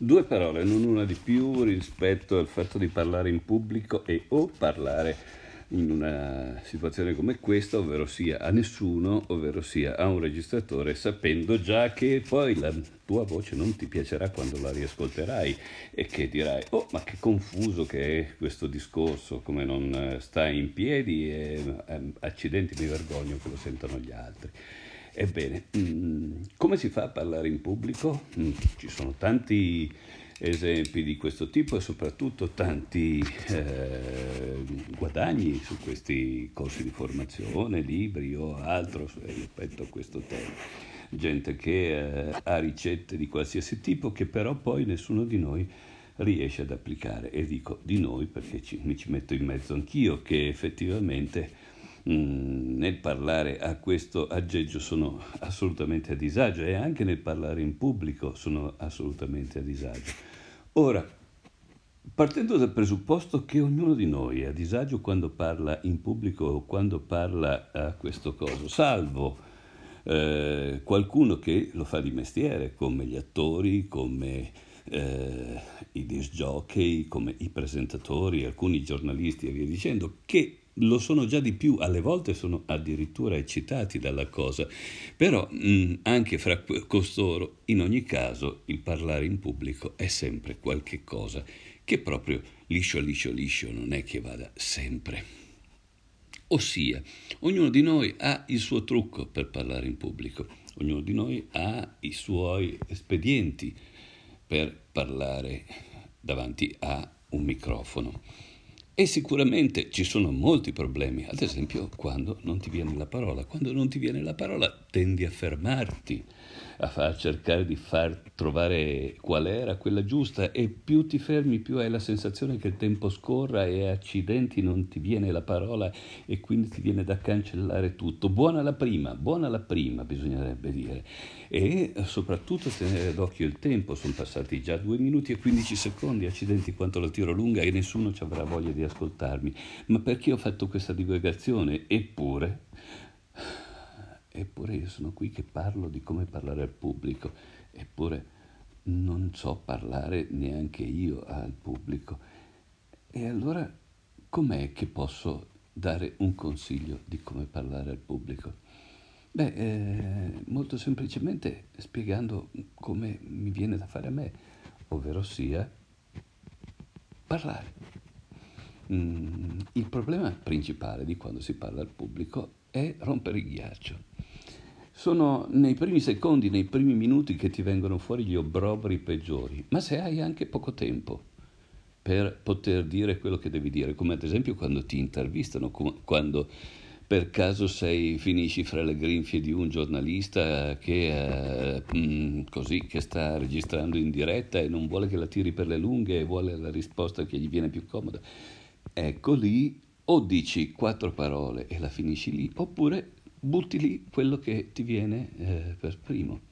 Due parole, non una di più, rispetto al fatto di parlare in pubblico e o parlare in una situazione come questa, ovvero sia a nessuno, ovvero sia a un registratore, sapendo già che poi la tua voce non ti piacerà quando la riascolterai e che dirai, oh, ma che confuso che è questo discorso, come non sta in piedi e accidenti, mi vergogno che lo sentano gli altri. Ebbene, come si fa a parlare in pubblico? Ci sono tanti esempi di questo tipo e soprattutto tanti guadagni su questi corsi di formazione, libri o altro rispetto a questo tema. Gente che ha ricette di qualsiasi tipo che però poi nessuno di noi riesce ad applicare. E dico di noi perché mi ci metto in mezzo anch'io, che effettivamente nel parlare a questo aggeggio sono assolutamente a disagio e anche nel parlare in pubblico sono assolutamente a disagio. Ora, partendo dal presupposto che ognuno di noi è a disagio quando parla in pubblico o quando parla a questo coso, salvo qualcuno che lo fa di mestiere, come gli attori, come i disc jockey, come i presentatori, alcuni giornalisti e via dicendo, che lo sono già di più, alle volte sono addirittura eccitati dalla cosa, però anche fra costoro, in ogni caso, il parlare in pubblico è sempre qualche cosa che proprio liscio, non è che vada sempre. Ossia, ognuno di noi ha il suo trucco per parlare in pubblico, ognuno di noi ha i suoi espedienti per parlare davanti a un microfono. E sicuramente ci sono molti problemi, ad esempio quando non ti viene la parola. Quando non ti viene la parola tendi a fermarti, a cercare di far trovare qual era quella giusta e più ti fermi più hai la sensazione che il tempo scorra e accidenti non ti viene la parola e quindi ti viene da cancellare tutto. Buona la prima bisognerebbe dire. E soprattutto tenere d'occhio il tempo, sono passati già 2 minuti e 15 secondi, accidenti quanto la tiro lunga e nessuno ci avrà voglia di ascoltarmi. Ma perché ho fatto questa divulgazione? Eppure io sono qui che parlo di come parlare al pubblico, eppure non so parlare neanche io al pubblico. E allora com'è che posso dare un consiglio di come parlare al pubblico? Beh, molto semplicemente spiegando come mi viene da fare a me, ovvero sia parlare. Il problema principale di quando si parla al pubblico è rompere il ghiaccio. Sono nei primi secondi, nei primi minuti che ti vengono fuori gli obbrobri peggiori, ma se hai anche poco tempo per poter dire quello che devi dire, come ad esempio quando ti intervistano, quando per caso finisci fra le grinfie di un giornalista che sta registrando in diretta e non vuole che la tiri per le lunghe e vuole la risposta che gli viene più comoda. Ecco lì o dici 4 parole e la finisci lì, oppure butti lì quello che ti viene per primo.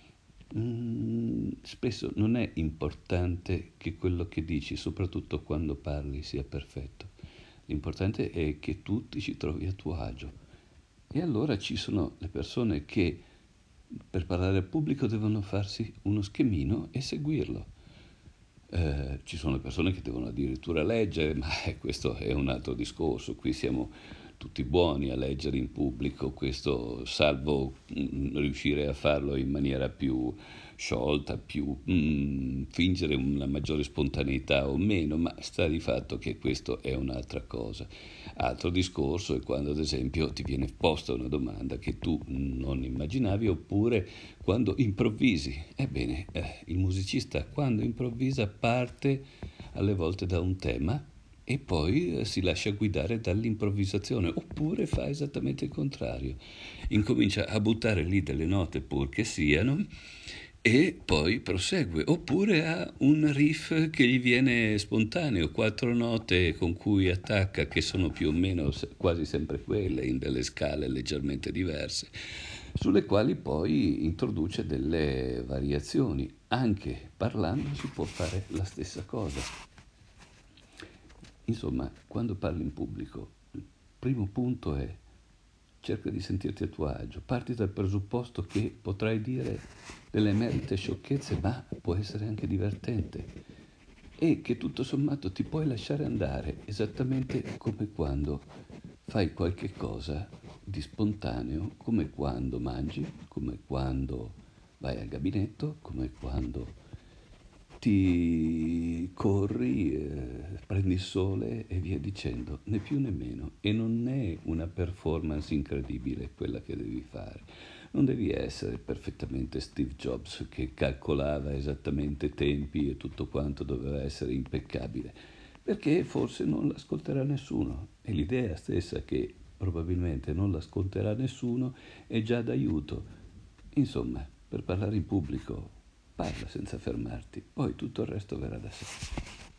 Spesso non è importante che quello che dici, soprattutto quando parli, sia perfetto. L'importante è che tu ti ci trovi a tuo agio. E allora ci sono le persone che per parlare al pubblico devono farsi uno schemino e seguirlo. Ci sono persone che devono addirittura leggere, ma questo è un altro discorso. Qui siamo tutti buoni a leggere in pubblico, questo salvo riuscire a farlo in maniera più sciolta, più fingere una maggiore spontaneità o meno, ma sta di fatto che questo è un'altra cosa. Altro discorso è quando ad esempio ti viene posta una domanda che tu non immaginavi oppure quando improvvisi. Ebbene, il musicista quando improvvisa parte alle volte da un tema e poi si lascia guidare dall'improvvisazione, oppure fa esattamente il contrario. Incomincia a buttare lì delle note pur che siano e poi prosegue, oppure ha un riff che gli viene spontaneo, 4 note con cui attacca, che sono più o meno quasi sempre quelle, in delle scale leggermente diverse, sulle quali poi introduce delle variazioni. Anche parlando si può fare la stessa cosa. Insomma, quando parli in pubblico, il primo punto è cerca di sentirti a tuo agio, parti dal presupposto che potrai dire delle emerite sciocchezze, ma può essere anche divertente e che tutto sommato ti puoi lasciare andare esattamente come quando fai qualche cosa di spontaneo, come quando mangi, come quando vai al gabinetto, come quando ti corri, prendi il sole e via dicendo, né più né meno. E non è una performance incredibile quella che devi fare. Non devi essere perfettamente Steve Jobs che calcolava esattamente tempi e tutto quanto doveva essere impeccabile, perché forse non l'ascolterà nessuno. E l'idea stessa che probabilmente non l'ascolterà nessuno è già d'aiuto. Insomma, per parlare in pubblico, parla senza fermarti, poi tutto il resto verrà da sé.